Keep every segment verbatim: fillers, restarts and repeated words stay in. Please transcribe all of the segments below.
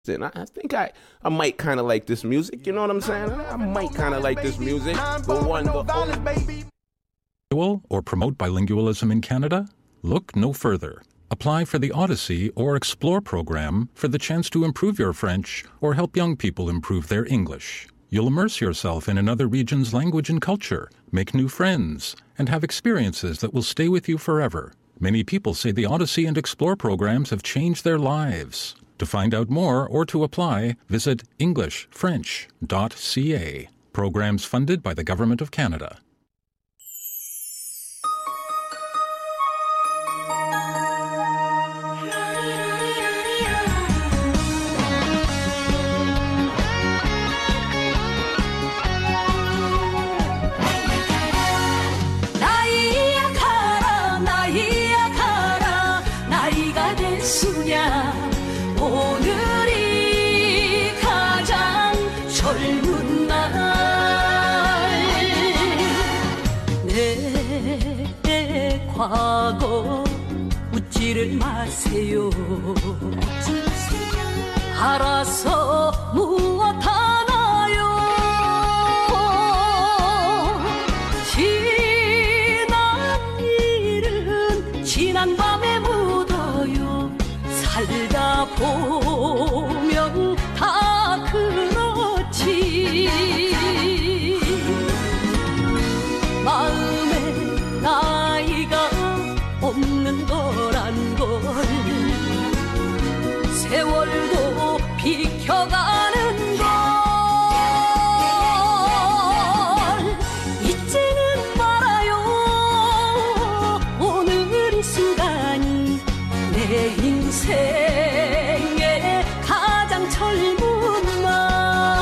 And I, I think I, I might kind of like this music. You know what I'm saying? I, I might kind of like this music. The one, the only. Or promote bilingualism in Canada? Look no further. Apply for the Odyssey or Explore program for the chance to improve your French or help young people improve their English. You'll immerse yourself in another region's language and culture, make new friends, and have experiences that will stay with you forever. Many people say the Odyssey and Explore programs have changed their lives. To find out more or to apply, visit english french dot c a. Programs funded by the Government of Canada. 과거 묻지를 마세요. 알아서 무엇 하나요. 지난 일은 지난 밤에 묻어요. 살다 보면 다 그렇지. 마음에 나이가 없는 거란 걸 세월도 비켜가는 걸 잊지는 말아요. 오늘 이 순간이 내 인생의 가장 젊은 날.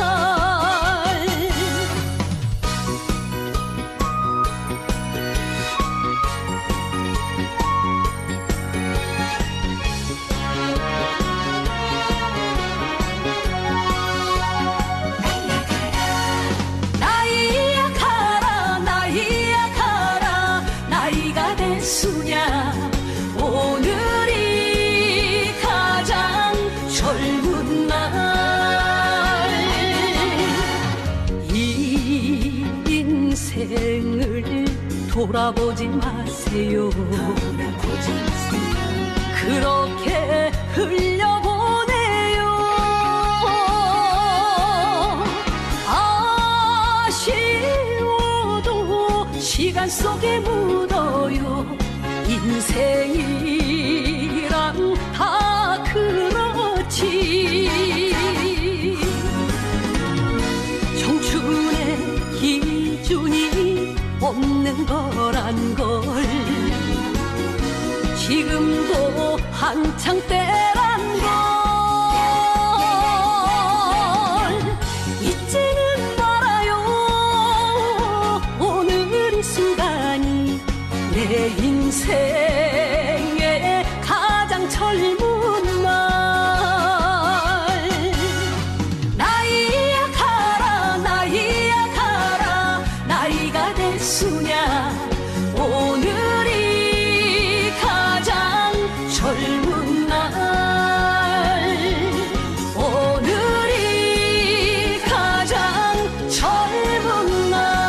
오늘이 가장 젊은 날. 이 인생을 돌아보지 마세요. 그렇게 흘려보내요. 아쉬워도 시간 속에 묻어요. 인생이란 다 그렇지. 청춘의 기준이 없는 거란 걸 지금도 한창 때란 걸 잊지는 말아요. 오늘 이 순간이 내 인생의 가장 젊은 날. 나이야 가라 나이야 가라 나이가 됐으냐. 오늘이 가장 젊은 날. 오늘이 가장 젊은 날.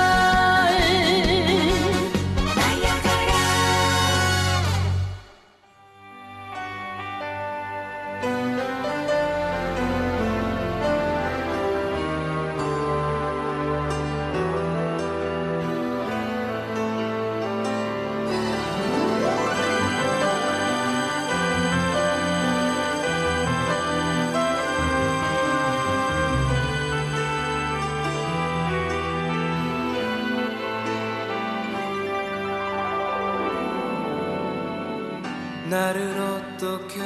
나를 어떻게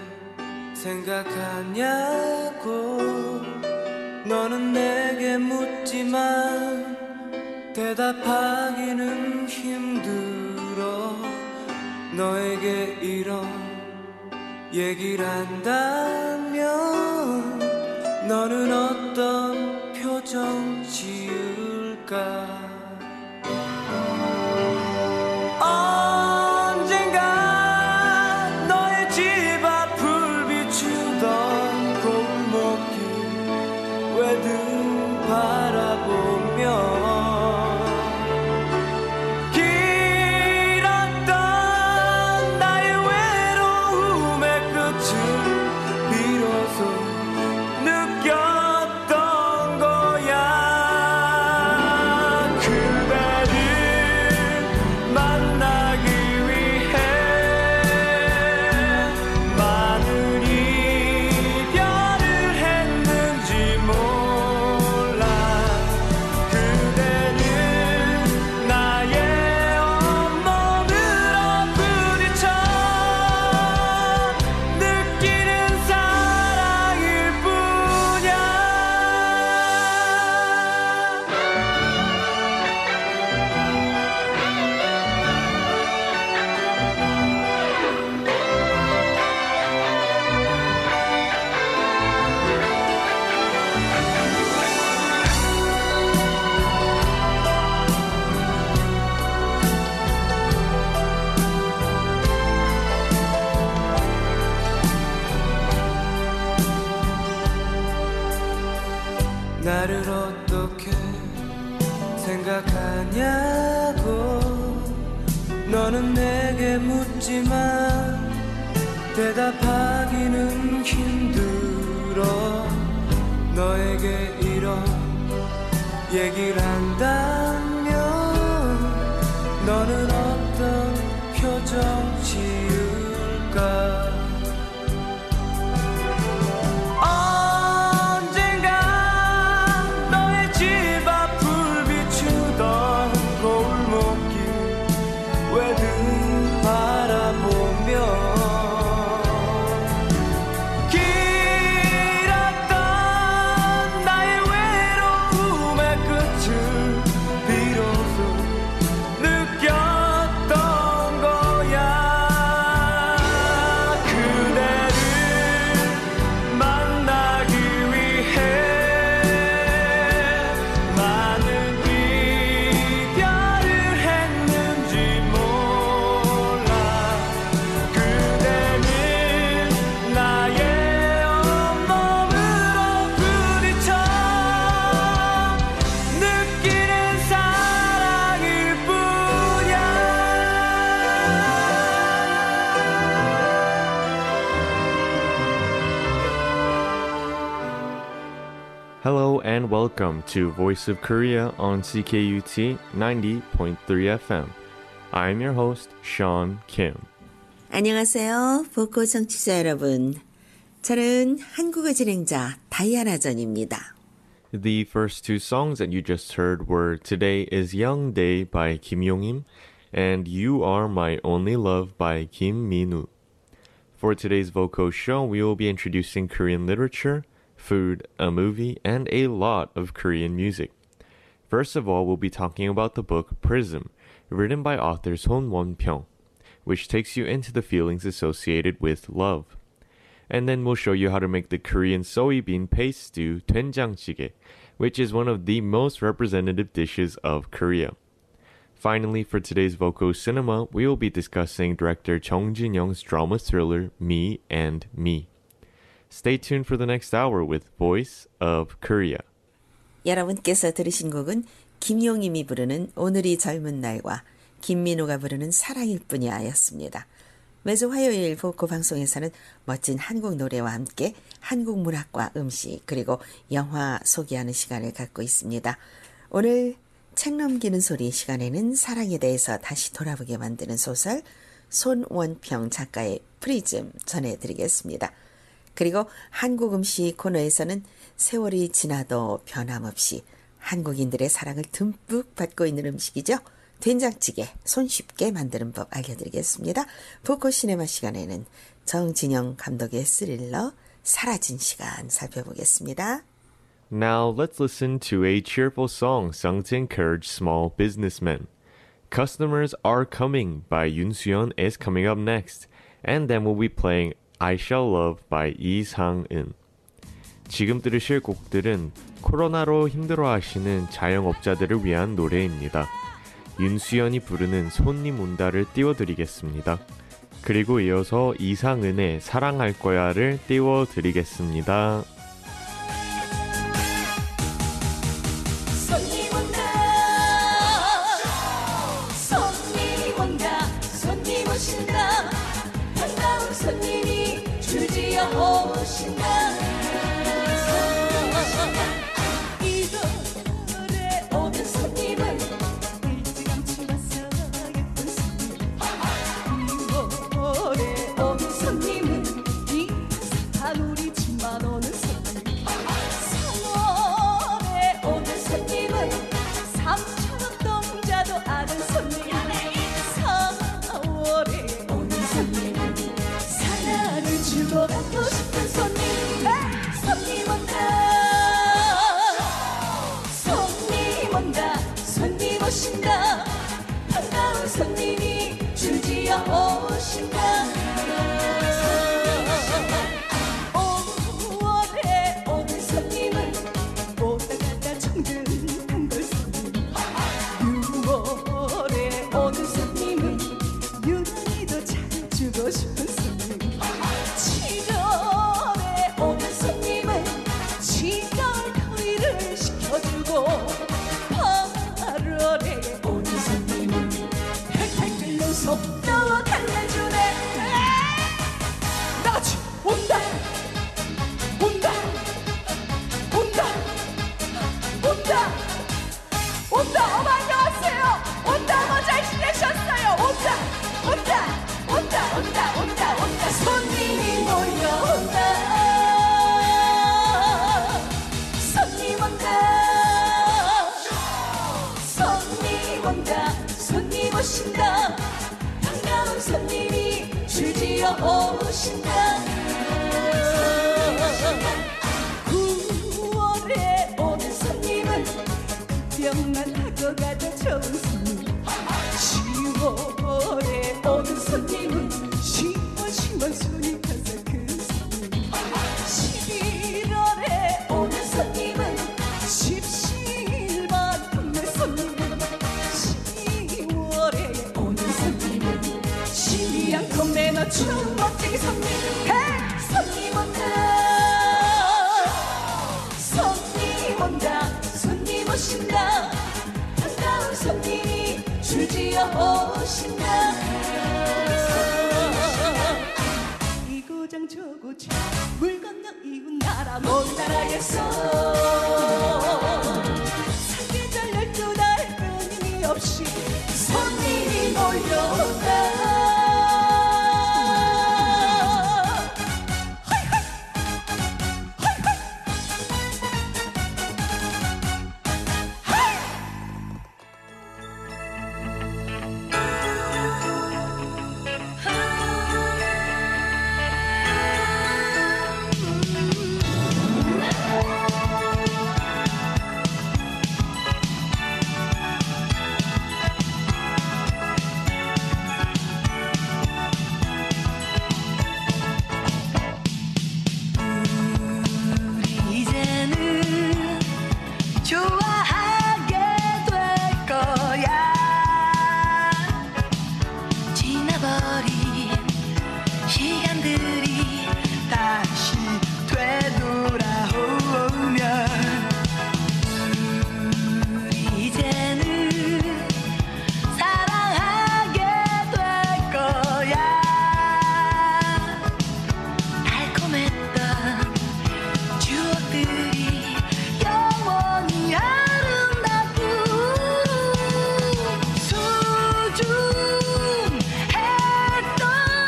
생각하냐고 너는 내게 묻지만 대답하기는 힘들어. 너에게 이런 얘기를 한다면 너는 어떤 표정 지을까. 언젠가 너의 집 앞을 비추던 그 나를 어떻게 생각하냐고 너는 내게 묻지만 대답하기는 힘들어 너에게 이런 얘기를 한다면 너는 어떤 표정 지을까 Hello and welcome to Voice of Korea on C K U T ninety point three F M. I'm your host, Sean Kim. 안녕하세요. 보코 청취자 여러분. 저는 한국어 진행자 다이아나 전입니다. The first two songs that you just heard were Today is Young Day by Kim Yong-im and You Are My Only Love by Kim Min-woo. For today's Voco show, we will be introducing Korean literature, food, a movie, and a lot of Korean music. First of all, we'll be talking about the book Prism, written by author Son Won-pyong, which takes you into the feelings associated with love. And then we'll show you how to make the Korean soybean paste stew doenjang-jjigae, which is one of the most representative dishes of Korea. Finally, for today's Voco Cinema, we will be discussing director Chung Jin-young's drama thriller Me and Me. Stay tuned for the next hour with Voice of Korea. 여러분께서 들으신 곡은 김용임이 부르는 오늘이 젊은 날과 김민호가 부르는 사랑일 뿐이야 였습니다. 매주 화요일 보코 방송에서는 멋진 한국 노래와 함께 한국 문학과 음식 그리고 영화 소개하는 시간을 갖고 있습니다. 오늘 책 넘기는 소리 시간에는 사랑에 대해서 다시 돌아보게 만드는 소설 손원평 작가의 프리즘 전해드리겠습니다. 그리고 한국 음식 코너에서는 세월이 지나도 변함없이 한국인들의 사랑을 듬뿍 받고 있는 음식이죠. 된장찌개 손쉽게 만드는 법 알려드리겠습니다. 보코 시네마 시간에는 정진영 감독의 스릴러 사라진 시간 살펴보겠습니다. Now let's listen to a cheerful song sung to encourage small businessmen. Customers Are Coming by Yoon Soo-yeon is coming up next. And then we'll be playing I Shall Love by 이 상은. 지금 들으실 곡들은 코로나로 힘들어하시는 자영업자들을 위한 노래입니다. 윤수연이 부르는 손님 온다를 띄워드리겠습니다. 그리고 이어서 이상은의 사랑할 거야를 띄워드리겠습니다. 손님 온다 손님 온다 손님 오신다 반가운 손님이 줄지어 오신다 이번에 오는 손님은 일찌감치 와서 예쁜 손님 이번에 오는 손님은 이 한 우리 집만 오는 손님 오신다 구월에 오는 손님은 병만 하고 가도 좋은 손님 시월에 오는 손님은 시원시원 손이 가서 그 손님 십일월에 오는 손님은 십시일반 판매 손님은 십이월에 오는 손님은 심이 않고 매너 추운 멋쟁이 손님 헤이 손님 온다 손님 온다 손님 오신다 반가운 손님이 줄지어 오신다 이 고장 저 고장 물 건너 이웃 나라 먼 나라에서 사계절 열두 달 끊임이 없이 손님이 몰려온다 이제는 좋아하게 될 거야 지나버린 시간들이 다시 되돌아오면 우리 이제는 사랑하게 될 거야 달콤했던 추억들이 영원히 아름답고 소중했던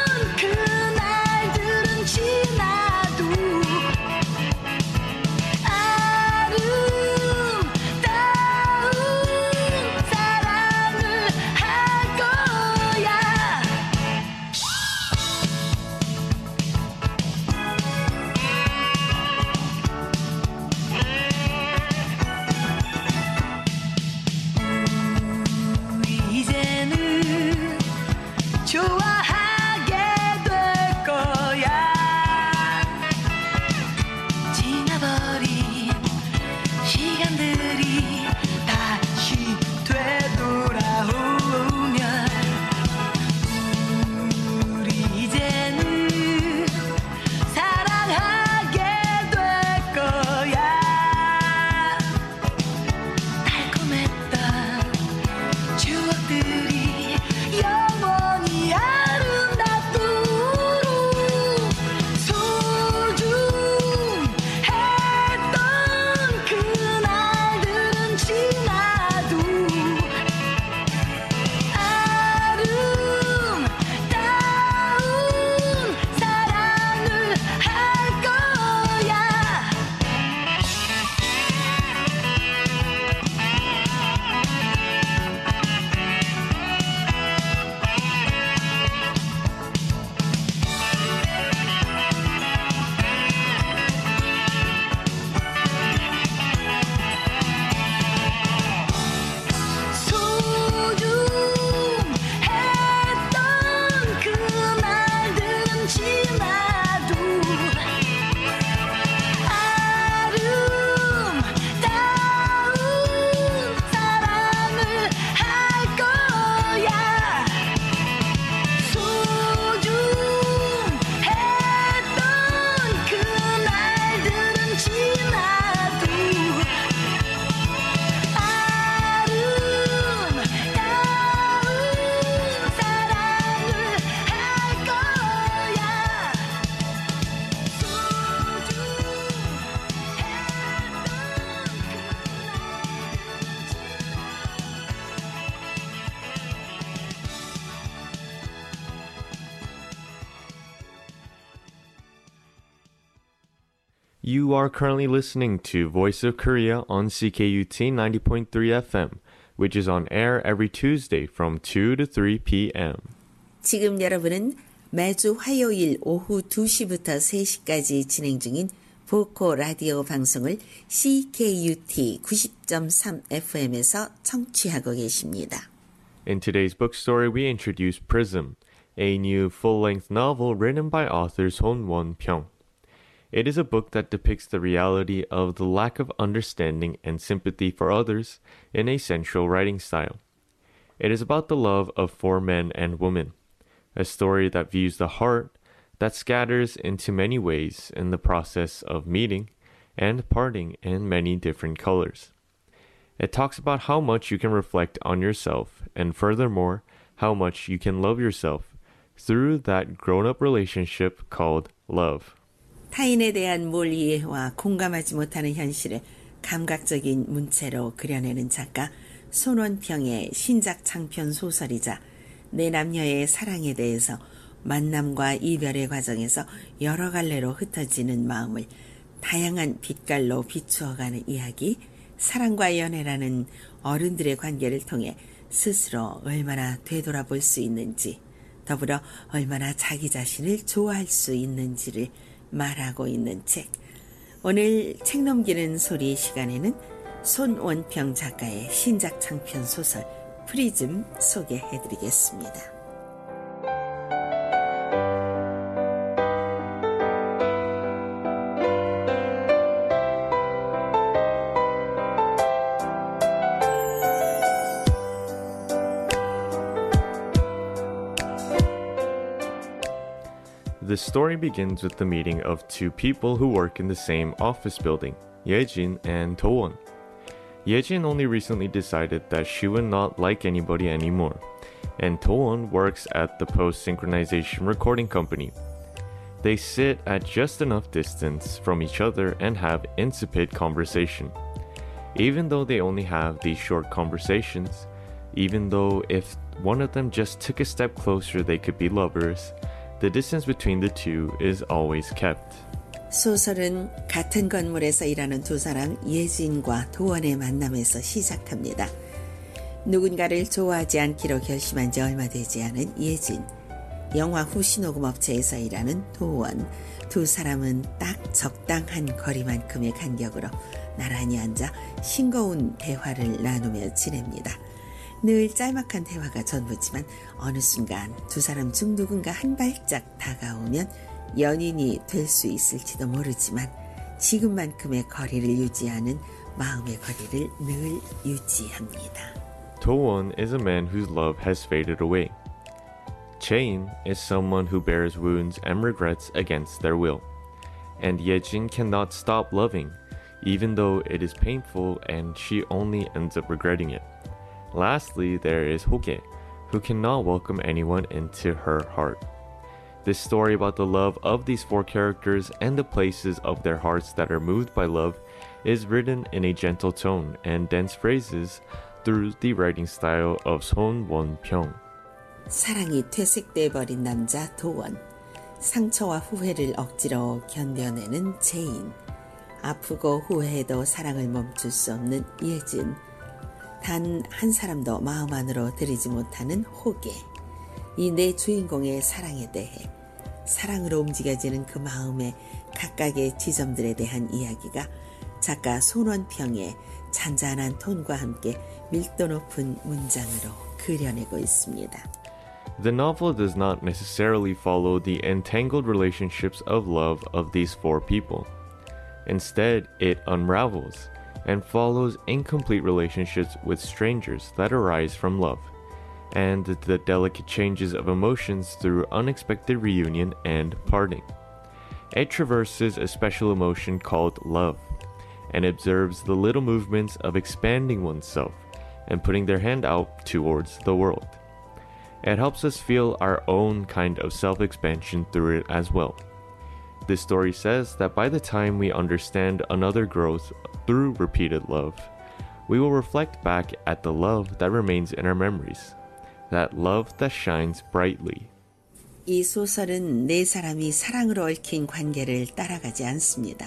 그날들은 지나도 아름다운 사랑을 할 거야 이제는 좋아하게 될 거야 지나버린 시간들이 다시 되돌아오면 우리 이제는 사랑하게 될 거야 달콤했던 추억들이 영원히 아름답도록 소중했던 그날들은 지나도 아름다운 사랑을 할 거야 소중했던 그날들은 지나도 아름다운 사랑을 할 거야 소중했던 그날들은 지나도 아름다운 사랑을 할 거야 You are currently listening to Voice of Korea on C K U T ninety point three F M, which is on air every Tuesday from two to three p.m. 지금 여러분은 매주 화요일 오후 두 시부터 세 시까지 진행 중인 보코 라디오 방송을 씨케이유티 구십 점 삼 에프엠에서 청취하고 계십니다. In today's book story, we introduce Prism, a new full-length novel written by author Son Won-pyong. It is a book that depicts the reality of the lack of understanding and sympathy for others in a sensual writing style. It is about the love of four men and women, a story that views the heart that scatters into many ways in the process of meeting and parting in many different colors. It talks about how much you can reflect on yourself and furthermore, how much you can love yourself through that grown-up relationship called love. 타인에 대한 몰이해와 공감하지 못하는 현실을 감각적인 문체로 그려내는 작가 손원평의 신작 장편 소설이자 내 남녀의 사랑에 대해서 만남과 이별의 과정에서 여러 갈래로 흩어지는 마음을 다양한 빛깔로 비추어가는 이야기, 사랑과 연애라는 어른들의 관계를 통해 스스로 얼마나 되돌아볼 수 있는지, 더불어 얼마나 자기 자신을 좋아할 수 있는지를 말하고 있는 책. 오늘 책 넘기는 소리 시간에는 손원평 작가의 신작 장편 소설 프리즘 소개해드리겠습니다. The story begins with the meeting of two people who work in the same office building, Yejin and Do-won. Yejin only recently decided that she would not like anybody anymore, and Do-won works at the post-synchronization recording company. They sit at just enough distance from each other and have insipid conversation. Even though they only have these short conversations, even though if one of them just took a step closer they could be lovers, the distance between the two is always kept. 소설은 같은 건물에서 일하는 두 사람 예진과 도원의 만남에서 시작합니다. 누군가를 좋아하지 않기로 결심한 지 얼마 되지 않은 예진, 영화 후시녹음 업체에서 일하는 도원, 두 사람은 딱 적당한 거리만큼의 간격으로 나란히 앉아 싱거운 대화를 나누며 지냅니다. 늘 짤막한 대화가 전부지만 어느 순간 두 사람 중 누군가 한 발짝 다가오면 연인이 될 수 있을지도 모르지만 지금만큼의 거리를 유지하는 마음의 거리를 늘 유지합니다. Do-won is a man whose love has faded away. Chain is someone who bears wounds and regrets against their will. And Yejin cannot stop loving, even though it is painful and she only ends up regretting it. Lastly, there is Hoge, who cannot welcome anyone into her heart. This story about the love of these four characters and the places of their hearts that are moved by love is written in a gentle tone and dense phrases through the writing style of Son Won-pyong. 사랑이 퇴색돼 버린 남자 도원, 상처와 후회를 억지로 견뎌내는 제인, 아프고 후회해도 사랑을 멈출 수 없는 예진, 단 한 사람도 마음 안으로 들이지 못하는 호계. 이 네 주인공의 사랑에 대해, 사랑으로 움직여지는 그 마음의 각각의 지점들에 대한 이야기가 작가 손원평의 잔잔한 톤과 함께 밀도 높은 문장으로 그려내고 있습니다. The novel does not necessarily follow the entangled relationships of love of these four people. Instead, it unravels and follows incomplete relationships with strangers that arise from love, and the delicate changes of emotions through unexpected reunion and parting. It traverses a special emotion called love, and observes the little movements of expanding oneself and putting their hand out towards the world. It helps us feel our own kind of self-expansion through it as well. This story says that by the time we understand another growth through repeated love, we will reflect back at the love that remains in our memories, that love that shines brightly. 이 소설은 네 사람이 사랑으로 얽힌 관계를 따라가지 않습니다.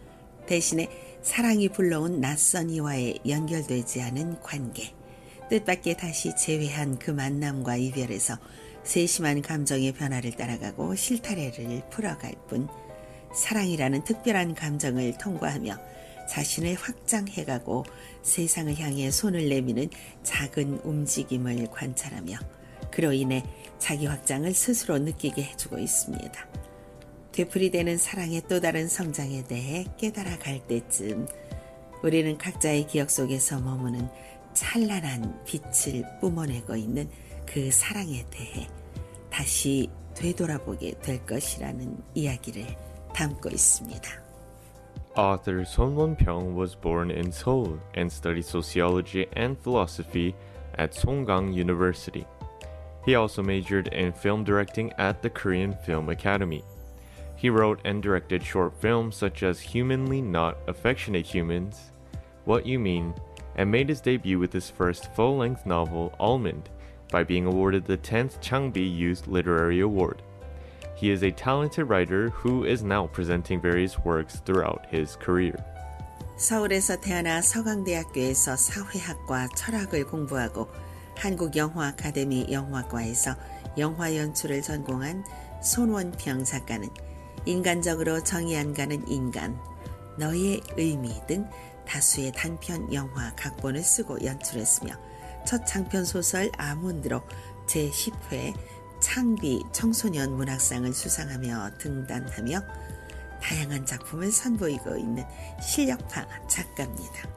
대신에 사랑이 불러온 낯선 이와의 연결되지 않은 관계, 뜻밖의 다시 재회한 그 만남과 이별에서 세심한 감정의 변화를 따라가고 실타래를 풀어갈 뿐 사랑이라는 특별한 감정을 통과하며 자신을 확장해가고 세상을 향해 손을 내미는 작은 움직임을 관찰하며 그로 인해 자기 확장을 스스로 느끼게 해주고 있습니다. 되풀이되는 사랑의 또 다른 성장에 대해 깨달아갈 때쯤 우리는 각자의 기억 속에서 머무는 찬란한 빛을 뿜어내고 있는 그 사랑에 대해 다시 되돌아보게 될 것이라는 이야기를 담고 있습니다. Author Son Won-pyeong was born in Seoul and studied sociology and philosophy at Songgang University. He also majored in film directing at the Korean Film Academy. He wrote and directed short films such as Humanly Not Affectionate Humans, What You Mean, and made his debut with his first full-length novel, Almond, by being awarded the tenth Changbi Youth Literary Award. He is a talented writer who is now presenting various works throughout his career. 서울에서 태어나 서강대학교에서 사회학과 철학을 공부하고 한국영화 아카데미 영화과에서 영화 연출을 전공한 손원평 작가는 인간적으로 정이 안 가는 인간, 너의 의미 등 다수의 단편 영화 각본을 쓰고 연출했으며 첫 장편 소설 아몬드로 제십 회 창비 청소년 문학상을 수상하며 등단하며 다양한 작품을 선보이고 있는 실력파 작가입니다.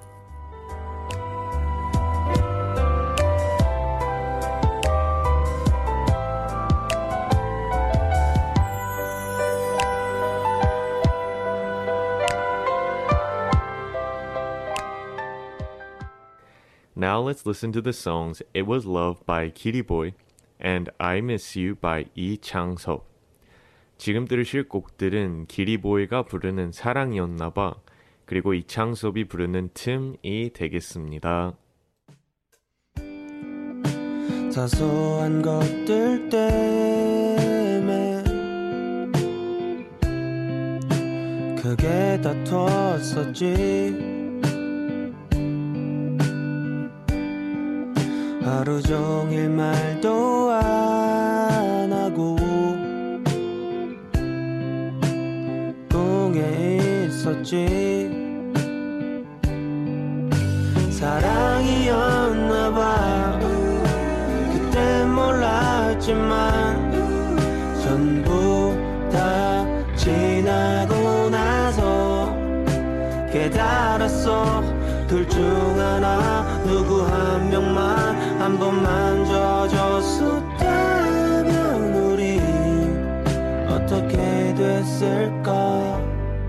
Now let's listen to the songs It Was Love by Kiriboy and I Miss You by 이 창섭. 지금 들으실 곡들은 기리보이가 부르는 사랑이었나봐 그리고 이창섭이 부르는 틈이 되겠습니다. 사소한 것들 때문에 크게 다퉜었지. 하루 종일 말도 안 하고 꿍에 있었지. 사랑이었나봐 그땐 몰랐지만 전부 다 지나고 나서 깨달았어. 둘 중 하나 누구 한 명만 한 번만 져줬었다면 우리 어떻게 됐을까.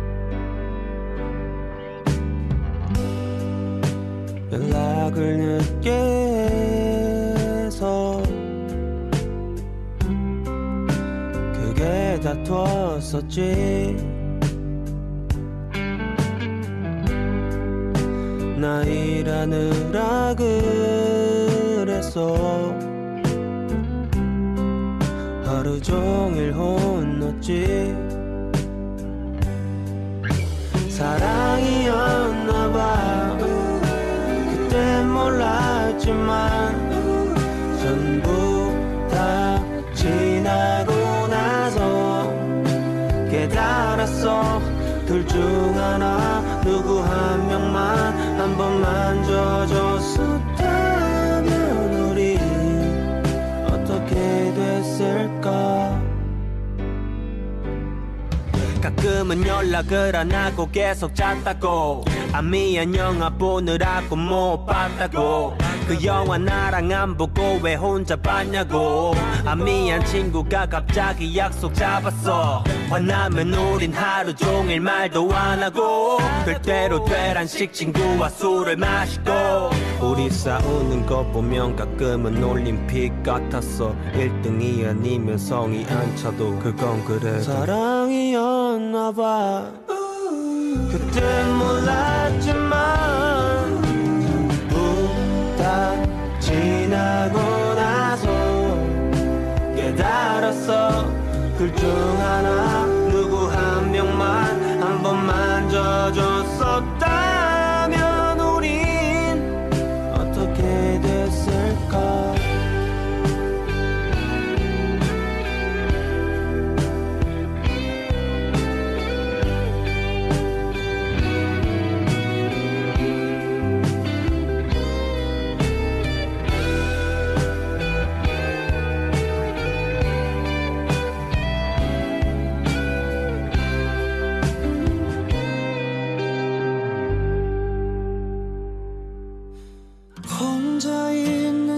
연락을 늦게 해서 그게 다퉜었지. 나 일하느라 그랬어. 하루 종일 혼났지. 사랑이었나봐 그땐 몰랐지만 전부 다 지나고 나서 깨달았어. 둘 중 하나 누구 한 명만 한 번만 져줬었다면 우리 어떻게 됐을까. 가끔은 연락을 안 하고 계속 잤다고. 아 미안 영화 보느라고 못 봤다고. 그 영화 나랑 안 보고 왜 혼자 봤냐고. 아 미안 친구가 갑자기 약속 잡았어. 화나면 우린 하루 종일 말도 안 하고 될 대로 되란식 친구와 술을 마시고. 우리 싸우는 거 보면 가끔은 올림픽 같았어. 일 등이 아니면 성이 안 차도 그건 그래. 사랑이었나봐 그땐 몰랐지만 전부 다 지나고 나서 깨달았어. 둘 중 하나 누구 한 명만 한 번만 져줬었다면 우린 어떻게 됐을까.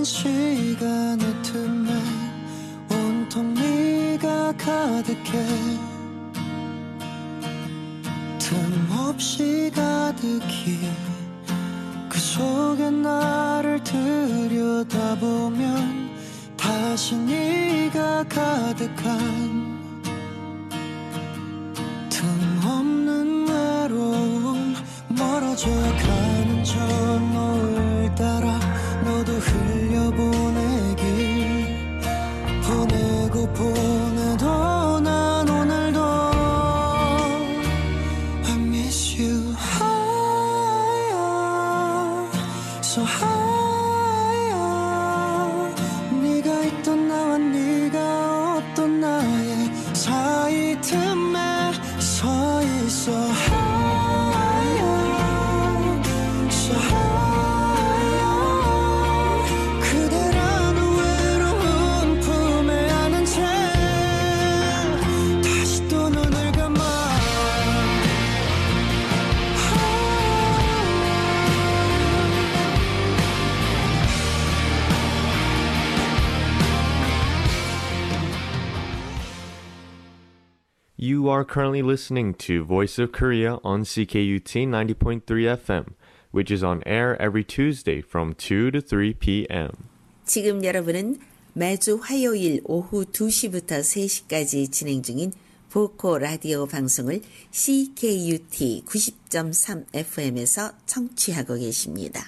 긴 시간의 틈에 온통 네가 가득해 틈없이 가득히 그 속에 나를 들여다보면 다시 네가 가득한 틈없는 외로움 멀어져 가는 저 노을 따라 너도 흘려보내길 보내고 보내도 난 오늘도 I miss you higher so higher 네가 있던 나와 네가 없던 나의 사이 틈에 서 있어 higher so higher 그대라는 외로운 품에 안은 채 다시 또 눈을 감아 You are currently listening to Voice of Korea on C K U T ninety point three F M, which is on air every Tuesday from two to three p.m. 지금 여러분은 매주 화요일 오후 두 시부터 세 시까지 진행 중인 보코 라디오 방송을 씨 케이 유 티 구십 점 삼 에프 엠에서 청취하고 계십니다.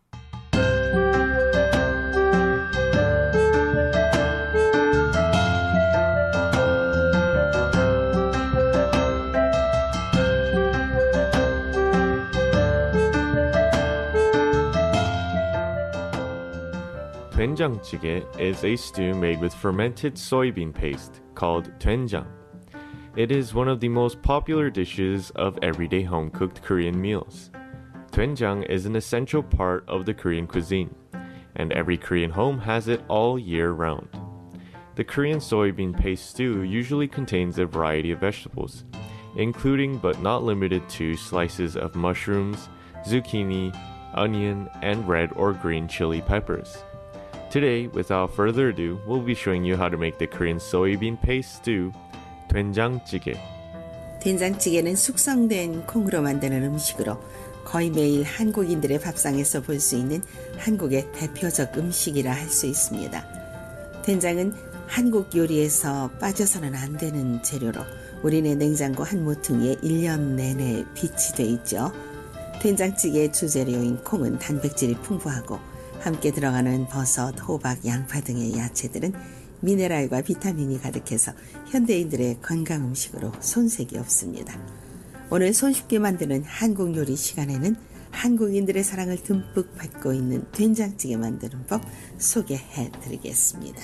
된장찌개 is a stew made with fermented soybean paste called doenjang. It is one of the most popular dishes of everyday home-cooked Korean meals. Doenjang is an essential part of the Korean cuisine, and every Korean home has it all year round. The Korean soybean paste stew usually contains a variety of vegetables, including but not limited to slices of mushrooms, zucchini, onion, and red or green chili peppers. Today, without further ado, we'll be showing you how to make the Korean soybean paste stew, 된장찌개. 된장찌개는 숙성된 콩으로 만드는 음식으로 거의 매일 한국인들의 밥상에서 볼 수 있는 한국의 대표적 음식이라 할 수 있습니다. 된장은 한국 요리에서 빠져서는 안 되는 재료로 우리네 냉장고 한 모퉁이에 일 년 내내 비치돼 있죠. 된장찌개의 주재료인 콩은 단백질이 풍부하고 함께 들어가는 버섯, 호박, 양파 등의 야채들은 미네랄과 비타민이 가득해서 현대인들의 건강 음식으로 손색이 없습니다. 오늘 손쉽게 만드는 한국 요리 시간에는 한국인들의 사랑을 듬뿍 받고 있는 된장찌개 만드는 법 소개해 드리겠습니다.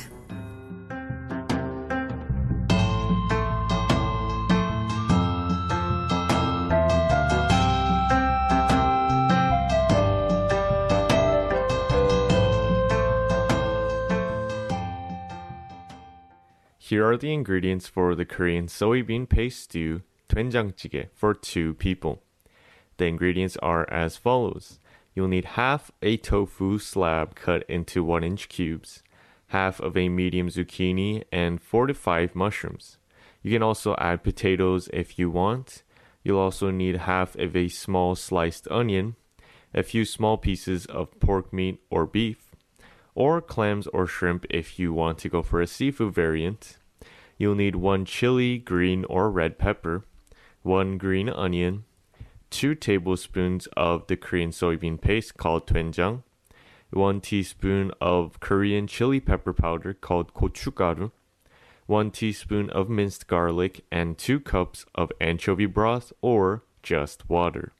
Here are the ingredients for the Korean soybean paste stew, 된장찌개, for two people. The ingredients are as follows. You'll need half a tofu slab cut into one inch cubes, half of a medium zucchini, and four to five mushrooms. You can also add potatoes if you want. You'll also need half of a small sliced onion, a few small pieces of pork meat or beef, or clams or shrimp if you want to go for a seafood variant. You'll need one chili, green or red pepper, one green onion, two tablespoons of the Korean soybean paste called doenjang, one teaspoon of Korean chili pepper powder called gochugaru, one teaspoon of minced garlic, and two cups of anchovy broth or just water.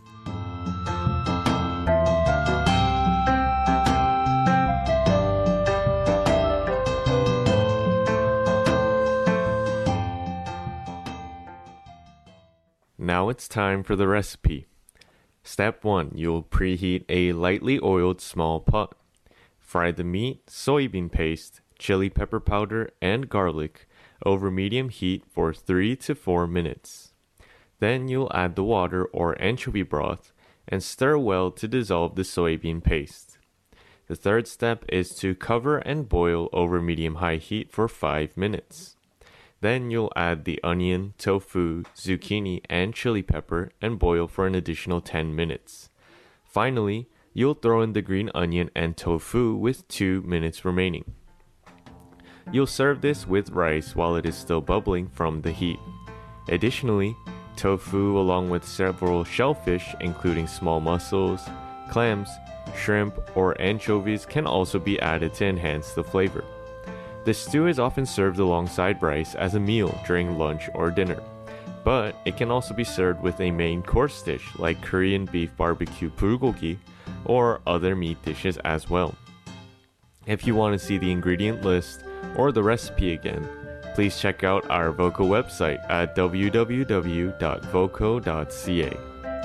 Now it's time for the recipe. Step one. You'll preheat a lightly oiled small pot. Fry the meat, soybean paste, chili pepper powder, and garlic over medium heat for three to four minutes. Then you'll add the water or anchovy broth and stir well to dissolve the soybean paste. The third step is to cover and boil over medium-high heat for five minutes. Then you'll add the onion, tofu, zucchini, and chili pepper and boil for an additional ten minutes. Finally, you'll throw in the green onion and tofu with two minutes remaining. You'll serve this with rice while it is still bubbling from the heat. Additionally, tofu along with several shellfish including small mussels, clams, shrimp, or anchovies can also be added to enhance the flavor. The stew is often served alongside rice as a meal during lunch or dinner, but it can also be served with a main course dish like Korean beef barbecue bulgogi or other meat dishes as well. If you want to see the ingredient list or the recipe again, please check out our Voco website at w w w dot voco dot c a.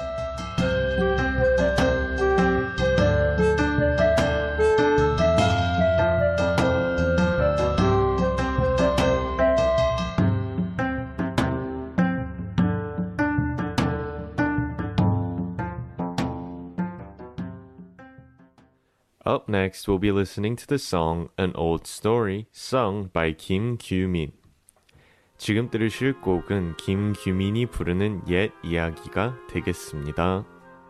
Up next, we'll be listening to the song An Old Story, sung by Kim Kyu-min. 지금 들으실 곡은 김규민이 부르는 옛 이야기가 되겠습니다.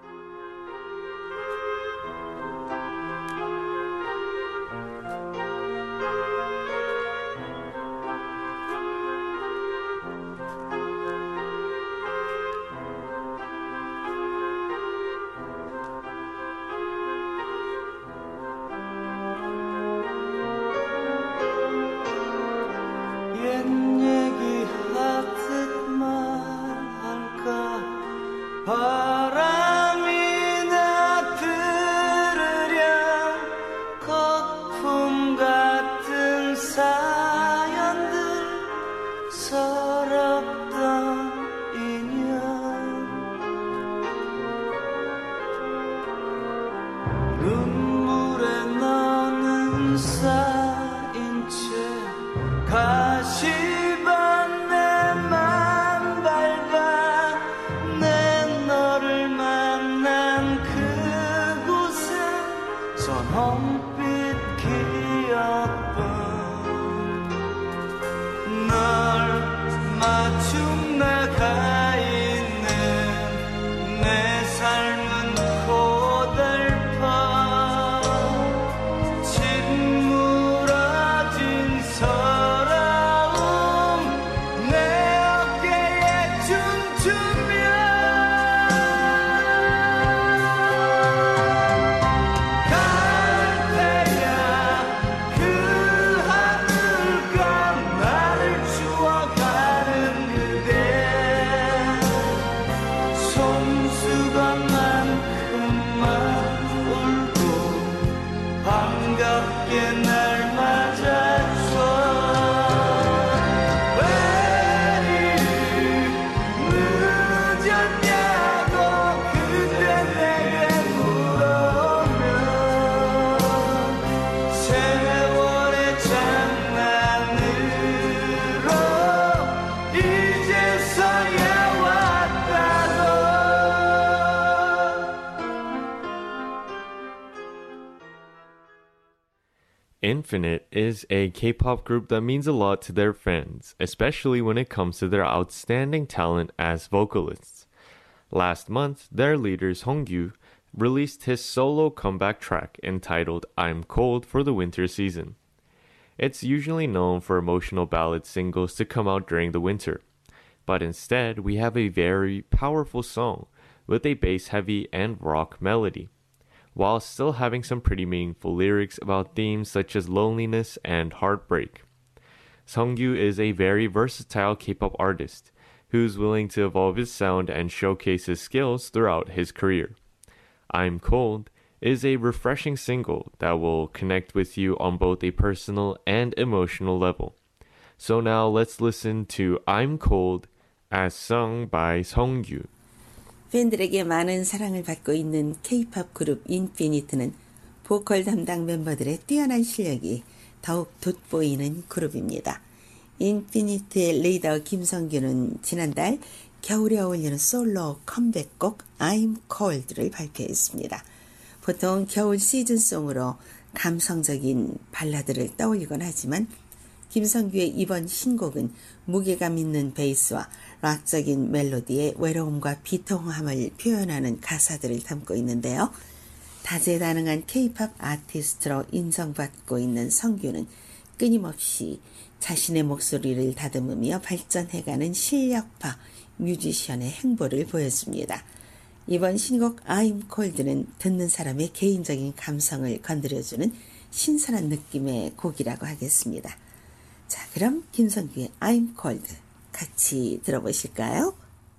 Infinite is a K-pop group that means a lot to their fans, especially when it comes to their outstanding talent as vocalists. Last month, their leader Seongyu released his solo comeback track entitled I'm Cold for the winter season. It's usually known for emotional ballad singles to come out during the winter, but instead we have a very powerful song with a bass-heavy and rock melody, while still having some pretty meaningful lyrics about themes such as loneliness and heartbreak. Seongyu is a very versatile K-pop artist who's willing to evolve his sound and showcase his skills throughout his career. I'm Cold is a refreshing single that will connect with you on both a personal and emotional level. So now let's listen to I'm Cold as sung by Seongyu. 팬들에게 많은 사랑을 받고 있는 K-팝 그룹 인피니트는 보컬 담당 멤버들의 뛰어난 실력이 더욱 돋보이는 그룹입니다. 인피니트의 리더 김성규는 지난달 겨울에 어울리는 솔로 컴백곡 I'm Cold를 발표했습니다. 보통 겨울 시즌송으로 감성적인 발라드를 떠올리곤 하지만 김성규의 이번 신곡은 무게감 있는 베이스와 락적인 멜로디의 외로움과 비통함을 표현하는 가사들을 담고 있는데요. 다재다능한 케이팝 아티스트로 인정받고 있는 성규는 끊임없이 자신의 목소리를 다듬으며 발전해가는 실력파 뮤지션의 행보를 보여줍니다. 이번 신곡 I'm Cold는 듣는 사람의 개인적인 감성을 건드려주는 신선한 느낌의 곡이라고 하겠습니다. 자, 그럼 김성규의 I'm Cold 같이 들어보실까요?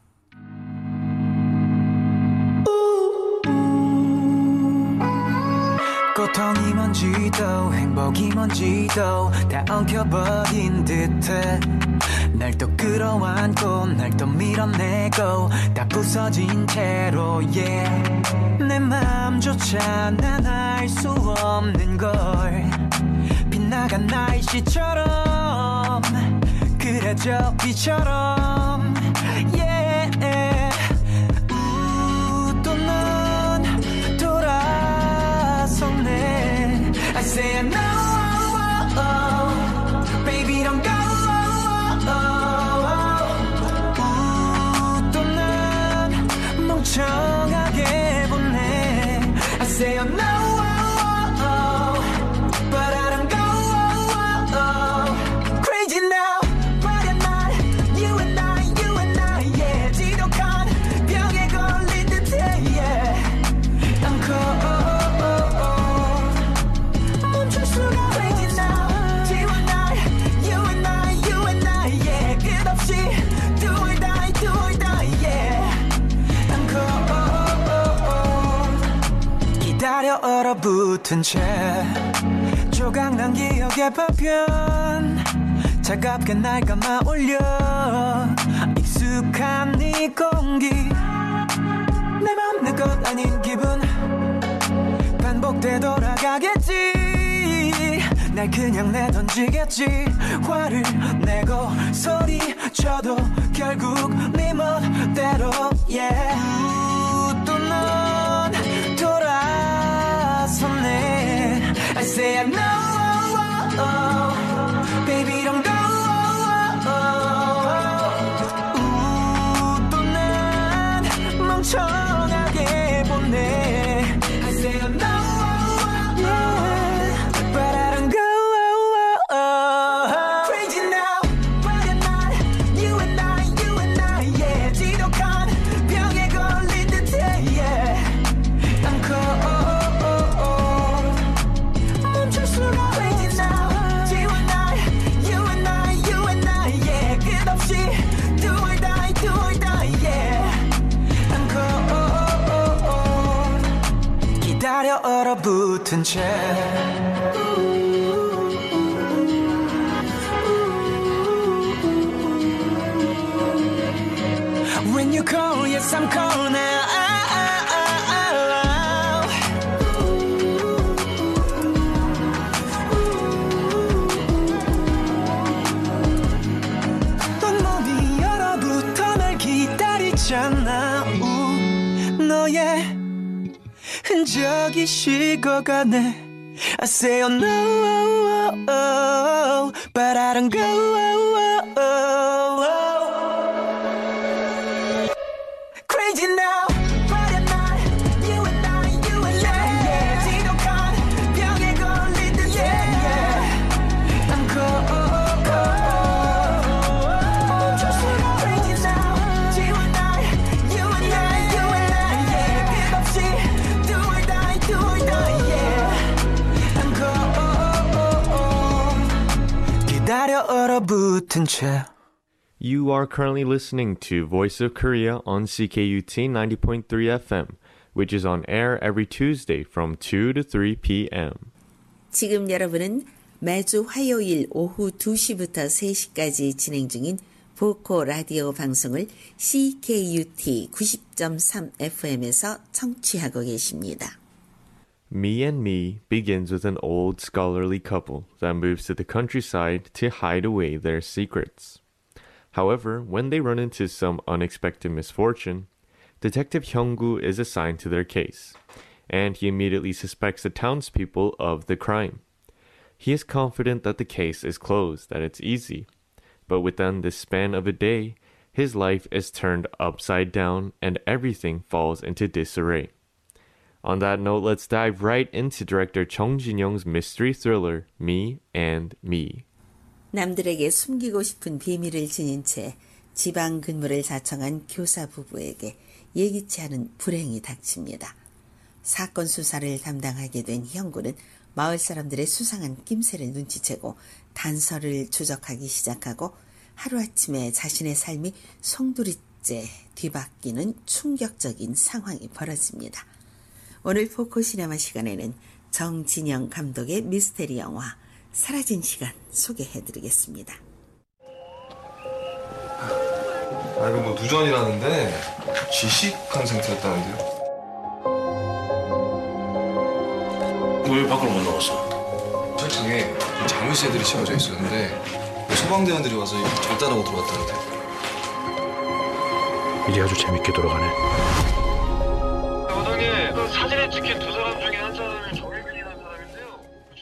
고통이 뭔지도 행복이 뭔지도 다 엉켜버린 듯해 날 또 끌어안고 날 또 밀어내고 다 부서진 채로 yeah. 내 맘조차 난 알 수 없는 걸 빛나간 날씨처럼 그래져 비처럼 yeah. 또 넌 돌아섰네 I say I know baby don't go 또 난 멍청하게 보네 I say I know but I don't go crazy now 화려한 날 you and I you and I yeah 지독한 병에 걸린 듯해 yeah I'm cold 멈출 수가 crazy now 지원 날 you and I you and I yeah 끝없이 do or die do or die yeah I'm cold 기다려 얼어붙은 채 조각난 기억의 파편 차갑게 날 감아 올려 익숙한 네 공기 내 맘 내 것 아닌 기분 반복돼 돌아가겠지 날 그냥 내던지겠지 화를 내고 소리쳐도 결국 네 멋대로 yeah 또 넌 돌아섰네 I say I know baby don't go 또 난 멍청하게 보네 I say I know yeah, but I don't go crazy now 화려한 날 you and I you and I yeah 지독한 병에 걸린 듯해 yeah I'm cold 멈출 수가 crazy now 지원 날 you and I you and I yeah 끝없이 do or die do or die yeah I'm cold 기다려 얼어붙은 채 When you call yes I'm cold now 넌 몸이 얼어붙어 날 기다리잖아 우, 너의 흔적이 식어가네 I say oh no but I don't go crazy now 화려한 날 you and I you and I yeah 지독한 병에 걸린 듯해 yeah I'm cold 멈출 수가 crazy now 지원 날 you and I you and I yeah 끝없이 do or die do or die yeah I'm cold 기다려 얼어붙은 채 You are currently listening to Voice of Korea on C K U T ninety point three F M, which is on air every Tuesday from two to three p.m. 지금 여러분은 매주 화요일 오후 두 시부터 세 시까지 진행 중인 보코 라디오 방송을 C K U T 구십 점 삼 에프엠에서 청취하고 계십니다. Me and Me begins with an old scholarly couple that moves to the countryside to hide away their secrets. However, when they run into some unexpected misfortune, Detective Hyung-gu is assigned to their case, and he immediately suspects the townspeople of the crime. He is confident that the case is closed, that it's easy. But within the span of a day, his life is turned upside down and everything falls into disarray. On that note, let's dive right into director Chung Jin-young's mystery thriller, Me and Me. 남들에게 숨기고 싶은 비밀을 지닌 채 지방 근무를 자청한 교사 부부에게 예기치 않은 불행이 닥칩니다. 사건 수사를 담당하게 된 형구는 마을 사람들의 수상한 낌새를 눈치채고 단서를 추적하기 시작하고 하루아침에 자신의 삶이 송두리째 뒤바뀌는 충격적인 상황이 벌어집니다. 오늘 포코시네마 시간에는 정진영 감독의 미스테리 영화 사라진 시간 소개해드리겠습니다. 아 이거 뭐 누전이라는데 지식한 상태였다는데요? 왜 밖으로 못 나갔어? 철창에 자물쇠들이 씌워져 있었는데 소방대원들이 와서 절 따라고 들어왔다는데. 일이 아주 재밌게 돌아가네. 부장님, 그 사진에 찍힌 두 사람 중에 한 사람이 정혜균이라는 사람인데요.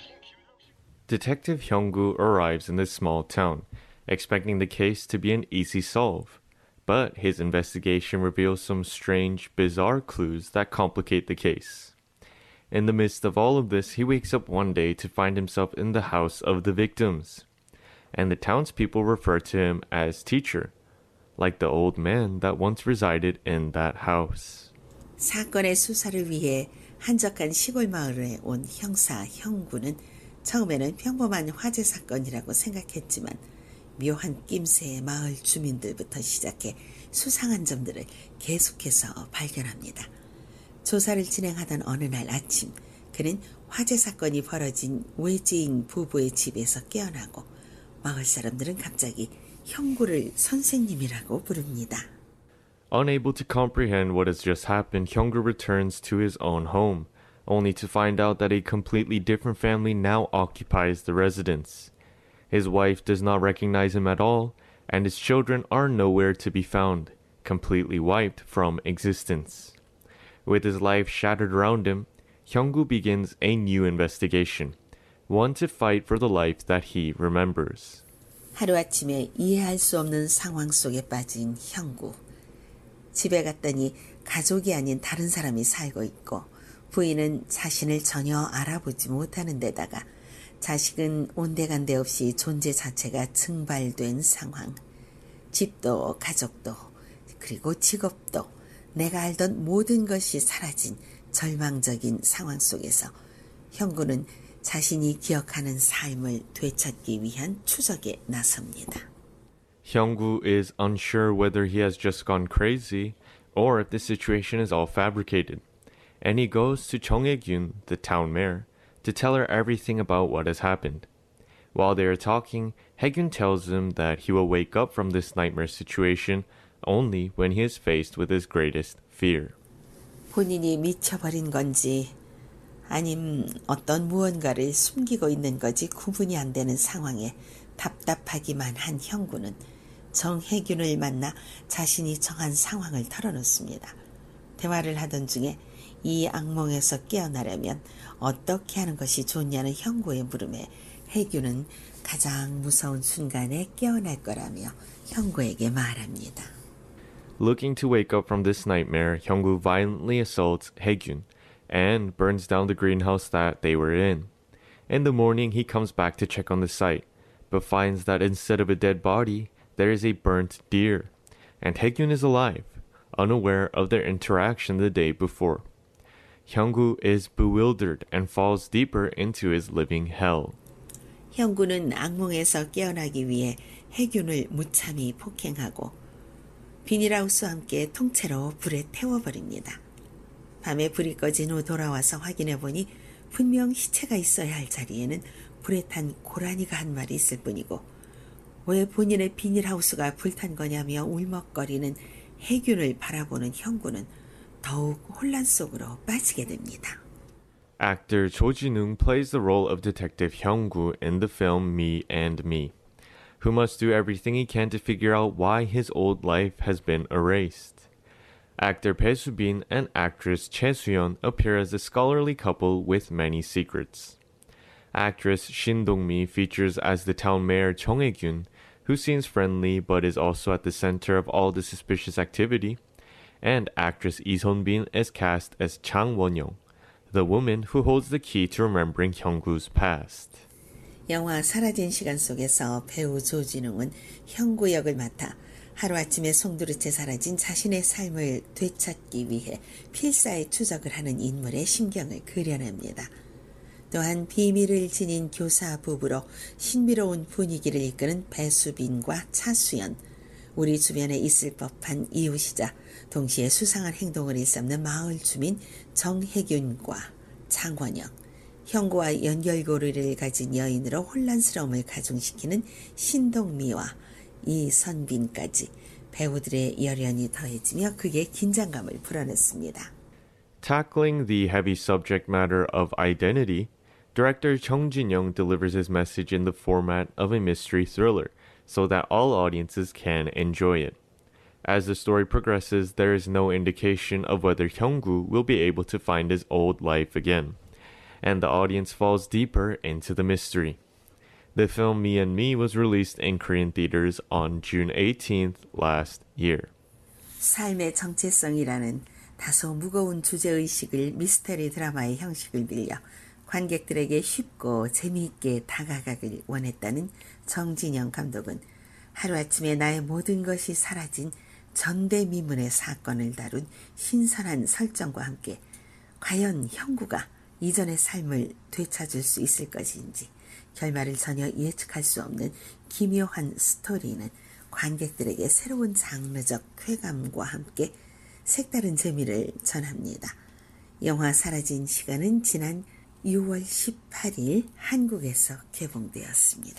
Detective Hyung-gu arrives in this small town, expecting the case to be an easy solve. But his investigation reveals some strange, bizarre clues that complicate the case. In the midst of all of this, he wakes up one day to find himself in the house of the victims. And the townspeople refer to him as teacher, like the old man that once resided in that house. 사건의 수사를 위해 한적한 시골 마을에 온 형사 형구는 처음에는 평범한 화재 사건이라고 생각했지만 묘한 낌새의 마을 주민들부터 시작해 수상한 점들을 계속해서 발견합니다. 조사를 진행하던 어느 날 아침, 그는 화재 사건이 벌어진 외지인 부부의 집에서 깨어나고 마을 사람들은 갑자기 형구를 선생님이라고 부릅니다. Unable to comprehend what has just happened, Hyung-gu returns to his own home, only to find out that a completely different family now occupies the residence. His wife does not recognize him at all, and his children are nowhere to be found, completely wiped from existence. With his life shattered around him, Hyung-gu begins a new investigation, one to fight for the life that he remembers. 하루아침에 이해할 수 없는 상황 속에 빠진 형구. 집에 갔더니 가족이 아닌 다른 사람이 살고 있고 부인은 자신을 전혀 알아보지 못하는 데다가 자식은 온데간데 없이 존재 자체가 증발된 상황. 집도 가족도 그리고 직업도 내가 알던 모든 것이 사라진 절망적인 상황 속에서 형구는 자신이 기억하는 삶을 되찾기 위한 추적에 나섭니다. Hyung-gu is unsure whether he has just gone crazy or if the situation is all fabricated, and he goes to Chung Hae-gyun, the town mayor, to tell her everything about what has happened. While they are talking, Hae-gyun tells him that he will wake up from this nightmare situation only when he is faced with his greatest fear. 본인이 미쳐버린 건지 아님 어떤 무언가를 숨기고 있는 거지 구분이 안 되는 상황에 답답하기만 한 형구는 정혜균을 만나 자신이 정한 상황을 털어놓습니다. 대화를 하던 중에 이 악몽에서 깨어나려면 어떻게 하는 것이 좋냐는 형구의 물음에 혜균은 가장 무서운 순간에 깨어날 거라며 형구에게 말합니다. Looking to wake up from this nightmare, Hyung-gu violently assaults Hae-gyun and burns down the greenhouse that they were in. In the morning, he comes back to check on the site, but finds that instead of a dead body, there is a burnt deer, and Hae-gyun is alive, unaware of their interaction the day before. Hyung-gu is bewildered and falls deeper into his living hell. 형구는 악몽에서 깨어나기 위해 혜균을 무참히 폭행하고 비닐하우스와 함께 통째로 불에 태워버립니다. 밤에 불이 꺼진 후 돌아와서 확인해보니 분명 시체가 있어야 할 자리에는 불에 탄 고라니가 한 마리 있을 뿐이고 왜 본인의 비닐하우스가 불탄 거냐며 울먹거리는 혜균을 바라보는 형구는 더욱 혼란 속으로 빠지게 됩니다. Actor Cho Jin-woong plays the role of Detective Hyung-gu in the film Me and Me, who must do everything he can to figure out why his old life has been erased. Actor Bae Soo-bin and actress Choi Soo-yeon appear as a scholarly couple with many secrets. Actress Shin Dong-mi features as the town mayor Chung Hae-gyun, who seems friendly but is also at the center of all the suspicious activity. And actress Lee Seon-bin is cast as Chang Won-young, the woman who holds the key to remembering Hyung-goo's past. 영화 사라진 시간 속에서 배우 조진웅은 형구 역을 맡아 하루아침에 송두리째 사라진 자신의 삶을 되찾기 위해 필사의 추적을 하는 인물의 심경을 그려냅니다. 또한 비밀을 지닌 교사 부부로 신비로운 분위기를 이끄는 배수빈과 차수연, 우리 주변에 있을 법한 이웃이자 동시에 수상한 행동을 일삼는 마을 주민 정혜균과 장원영, 형구와 연결고리를 가진 여인으로 혼란스러움을 가중시키는 신동미와 이선빈까지 배우들의 열연이 더해지며 극의 긴장감을 불어넣습니다. Tackling the heavy subject matter of identity, director Chung Jin-young delivers his message in the format of a mystery thriller so that all audiences can enjoy it. As the story progresses, there is no indication of whether Hyung-gu will be able to find his old life again, and the audience falls deeper into the mystery. The film Me and Me was released in Korean theaters on June eighteenth last year. 삶의 정체성이라는 다소 무거운 주제의식을 미스터리 드라마의 형식을 빌려 관객들에게 쉽고 재미있게 다가가길 원했다는 정진영 감독은 하루아침에 나의 모든 것이 사라진 전대미문의 사건을 다룬 신선한 설정과 함께 과연 형구가 이전의 삶을 되찾을 수 있을 것인지 결말을 전혀 예측할 수 없는 기묘한 스토리는 관객들에게 새로운 장르적 쾌감과 함께 색다른 재미를 전합니다. 영화 사라진 시간은 지난 유월 십팔일 한국에서 개봉되었습니다.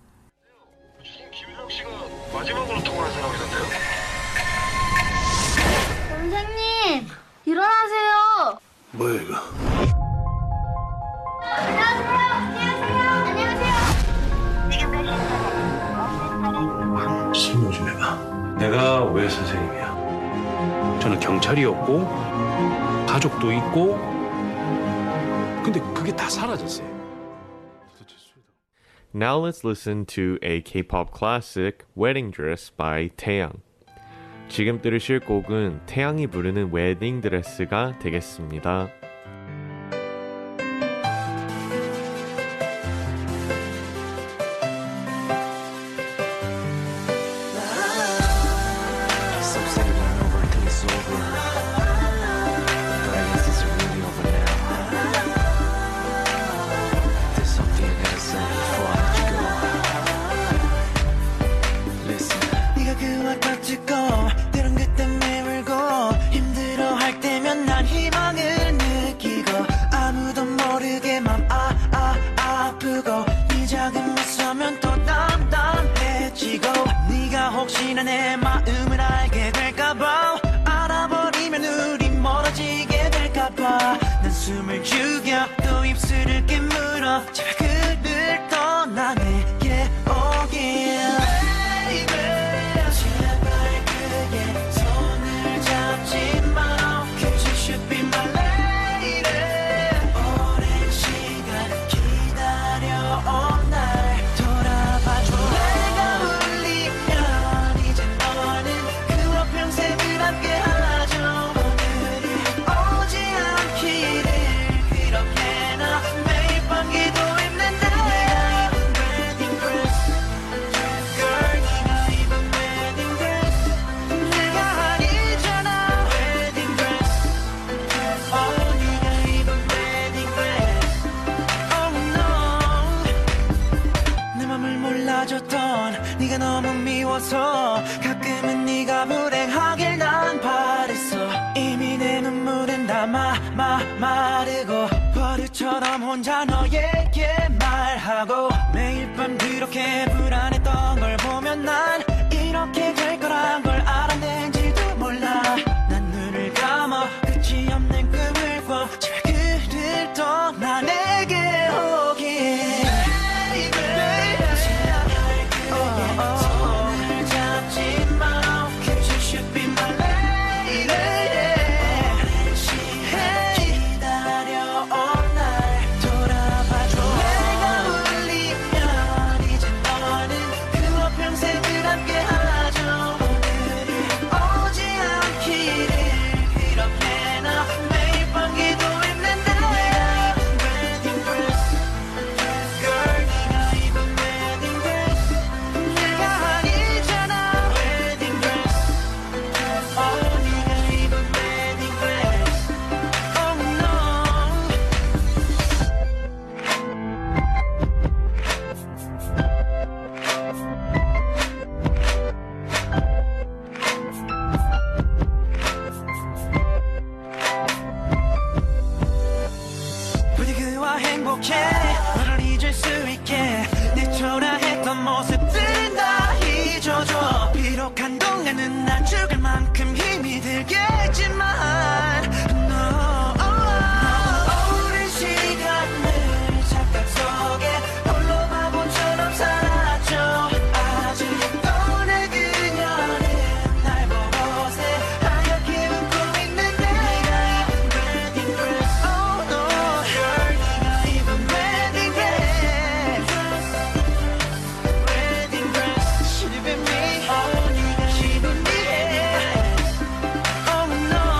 김유정 씨가 마지막으로 통화한 사람이던데요? 선생님, 일어나세요. 뭐야 이거? 안녕하세요. 안녕하세요. 안녕하세요. 신고 좀 해봐. 내가 왜 선생님이야? 저는 경찰이었고 가족도 있고 근데 그게 다 사라졌어요. Now let's listen to a K-pop classic, Wedding Dress by Taeyang. 지금 들으실 곡은 태양이 부르는 웨딩 드레스가 되겠습니다. 혹시나 내 마음을 알게 될까봐 알아버리면 우리 멀어지게 될까봐 난 숨을 죽여 또 입술을 깨물어 제발 그를 떠나 내게 오길 Baby 제발 그의 손을 잡지 마 Cause you should be my lady 오랜 시간 기다려온 날 돌아봐줘 네가 너무 미워서 가끔은 네가 불행하길 난 바랬어 이미 내 눈물은 다 마, 마, 마르고 버릇처럼 혼자 너에게 말하고 매일 밤 그렇게 불안했던 걸 보면 난 이렇게 될 거란 걸 알았는지도 몰라 난 눈을 감아 끝이 없는 꿈을 꿔 제발 그를 떠나 내게 오길 손을 잡지 마 Cause you should be my lady 어떻게 너를 잊을 수 있게 내 초라했던 모습들 다 잊어줘 비록 한동안은 나 죽을 만큼 힘이 들겠지만 no, 오랜 시간을 착각 속에 홀로 바보처럼 살았죠 아직도 내 그녀는 날 보고새 하얗게 웃고 있는데 네가 입은 wedding dress oh no girl 네가 입은 wedding dress wedding dress should have been me oh 네가 입은 me oh no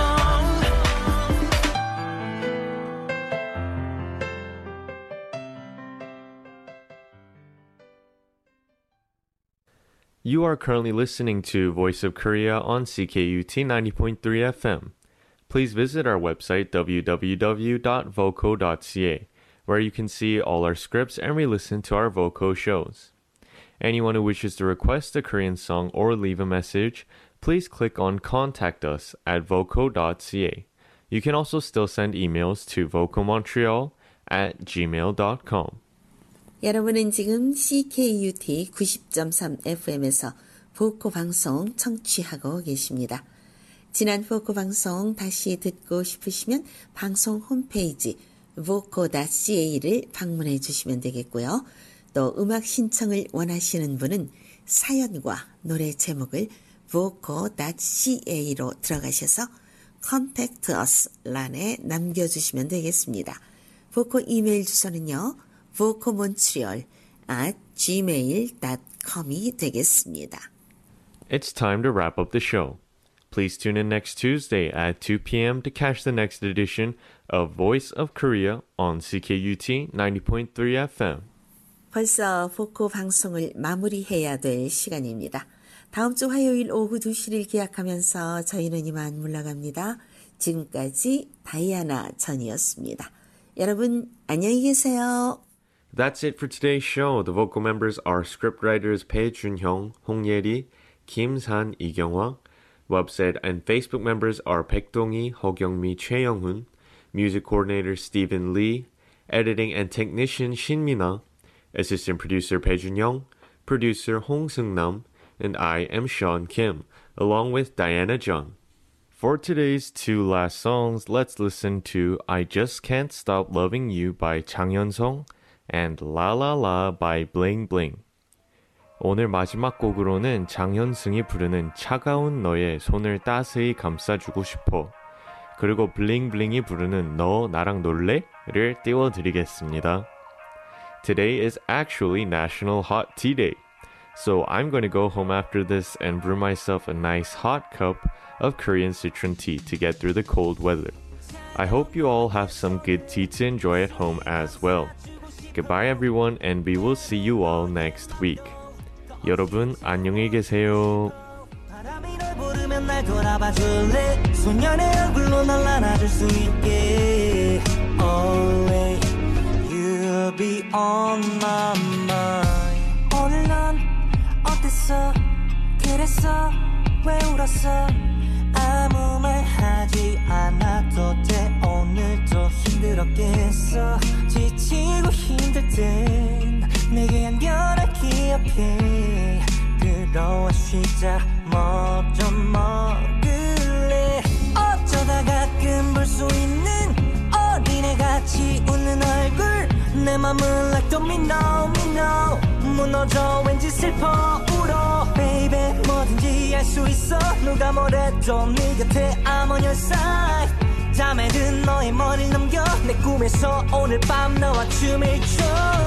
You are currently listening to Voice of Korea on C K U T ninety point three F M. Please visit our website w w w dot voco dot c a, where you can see all our scripts and re-listen to our Voco shows. Anyone who wishes to request a Korean song or leave a message, please click on Contact Us at voco dot c a. You can also still send emails to vocomontreal at gmail dot com. 여러분은 지금 씨케이유티 구십 점 삼 에프엠에서 보코 방송 청취하고 계십니다. 지난 보코 방송 다시 듣고 싶으시면 방송 홈페이지 voco 닷 c a를 방문해 주시면 되겠고요. 또 음악 신청을 원하시는 분은 사연과 노래 제목을 voco 닷 c a로 들어가셔서 Contact Us 란에 남겨주시면 되겠습니다. 보코 이메일 주소는요. vocomontreal at gmail dot com이 되겠습니다. It's time to wrap up the show. Please tune in next Tuesday at two p.m. to catch the next edition of Voice of Korea on C K U T ninety point three F M. 벌써 보코 방송을 마무리해야 될 시간입니다. 다음 주 화요일 오후 두 시를 기약하면서 저희는 이만 물러갑니다. 지금까지 다이아나 전이었습니다. 여러분 안녕히 계세요. That's it for today's show. The vocal members are scriptwriters Pei Junhyung, Hong Yeri, Kim San, Lee Kyunghwa. Website and Facebook members are Baek Dong-hee, Ho Kyung-mi, Choi Young-hoon. Music coordinator Stephen Lee. Editing and technician Shin Mina. Assistant producer Pei Junhyung. Producer Hong Seung-nam. And I am Sean Kim, along with Diana Jung. For today's two last songs, let's listen to I Just Can't Stop Loving You by Chang Hyun-sung and La La La by Bling Bling. 오늘 마지막 곡으로는 장현승이 부르는 차가운 너의 손을 따스히 감싸주고 싶어 그리고 블링블링이 부르는 너 나랑 놀래?를 띄워드리겠습니다. Today is actually National Hot Tea Day, so I'm going to go home after this and brew myself a nice hot cup of Korean citron tea to get through the cold weather. I hope you all have some good tea to enjoy at home as well. Goodbye everyone, and we will see you all next week. 여러분 안녕히 계세요. 바람이 널 부르면 날 돌아봐줄래 소년의 얼굴로 날 안아줄 수 있게 Always you'll be on my mind 오늘 넌 어땠어 그랬어 왜 울었어 아무 말 하지 않아도 돼 오늘도 힘들었겠어 지치고 힘들 땐 내게 안겨라 기억해 그러와 쉬자 뭐 좀 먹을래 어쩌다 가끔 볼 수 있는 어린애같이 웃는 얼굴 내 맘은 like don't me know me know 무너져 왠지 슬퍼 울어 baby 뭐든지 할 수 있어 누가 뭐래도 네 곁에 I'm on your side 잠에 든 너의 머리를 넘겨 내 꿈에서 오늘 밤 너와 춤을 춰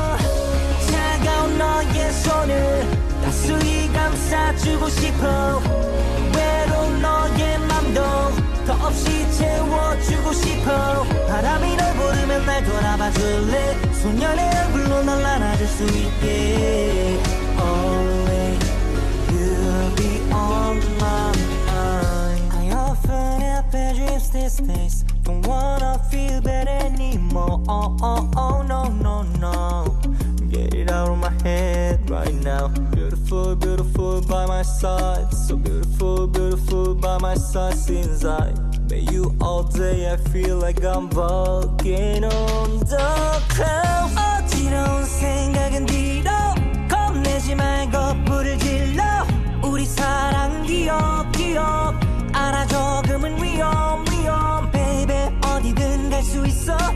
차가운 너의 손을 따스히 감싸주고 싶어 외로운 너의 맘도 더없이 채워주고 싶어 바람이 널 부르면 날 돌아봐줄래 소년의 얼굴로 널 안아줄 수 있게 Always you'll be on my mind I often have bad dreams these days Don't wanna feel bad anymore Oh, oh, oh, no, no, no Get it out of my head right now Beautiful, beautiful by my side So beautiful, beautiful by my side Since I met you all day I feel like I'm walking on the clouds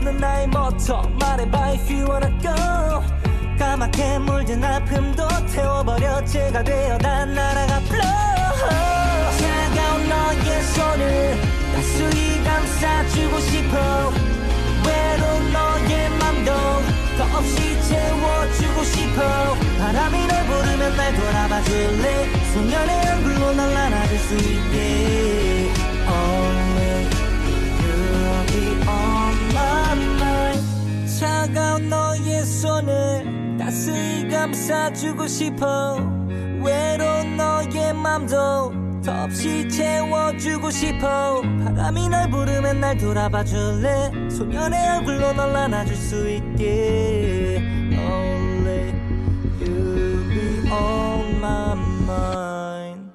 없는 나의 모토 말해봐 if you wanna go 까맣게 물든 아픔도 태워버려 죄가 되어 난 날아가 flow 차가운 너의 손을 따스히 감싸주고 싶어 외로운 너의 맘도 더없이 채워주고 싶어 바람이 널 부르면 날 돌아봐줄래 소년의 얼굴로 날 안아줄 수 있게 Only you'll be on my mind 차가운 너의 손을 따스히 감싸주고 싶어 외로운 너의 맘도 더없이 채워주고 싶어 바람이 널 부르면 날 돌아봐줄래 소년의 얼굴로 널 안아줄 수 있게 Only you'll be on my mind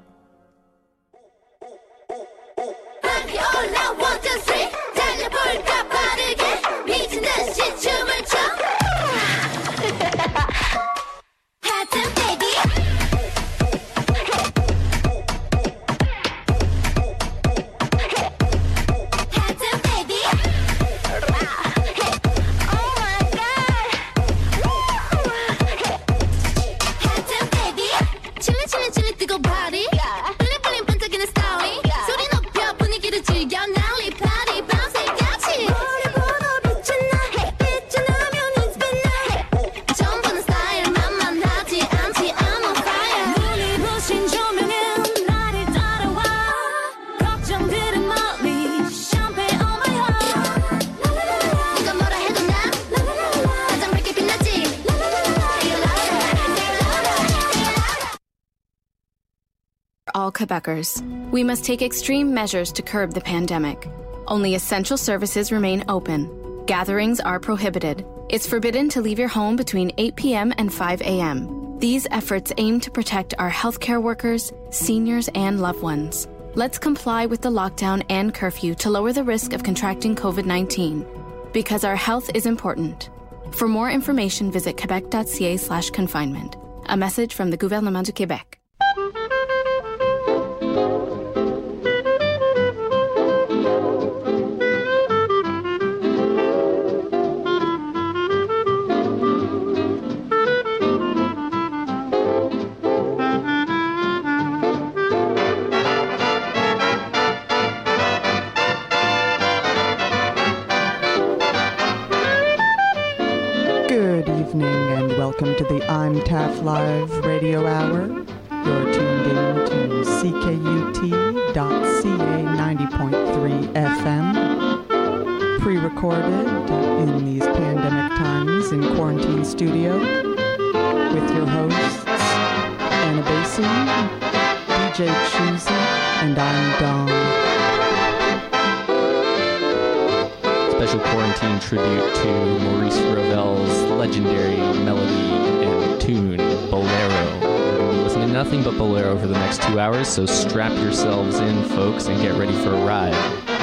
Baby all I want is free 달려볼까 빠르게 미친 듯이 춤을 춰 하트 baby all Quebecers. We must take extreme measures to curb the pandemic. Only essential services remain open. Gatherings are prohibited. It's forbidden to leave your home between eight p.m. and five a.m. These efforts aim to protect our healthcare workers, seniors, and loved ones. Let's comply with the lockdown and curfew to lower the risk of contracting covid nineteen. Because our health is important. For more information, visit quebec.ca slash confinement. A message from the Gouvernement du Québec. Welcome to the I'm Taft Live Radio Hour. You're tuned in to C K U T dot C A ninety point three F M. Pre-recorded in these pandemic times in Quarantine Studio with your hosts, Anna Basie, D J Choosy, and I'm Dawn. Special quarantine tribute to Maurice Ravel's legendary melody and tune, Bolero. We're going to be listening to nothing but Bolero for the next two hours, so strap yourselves in, folks, and get ready for a ride.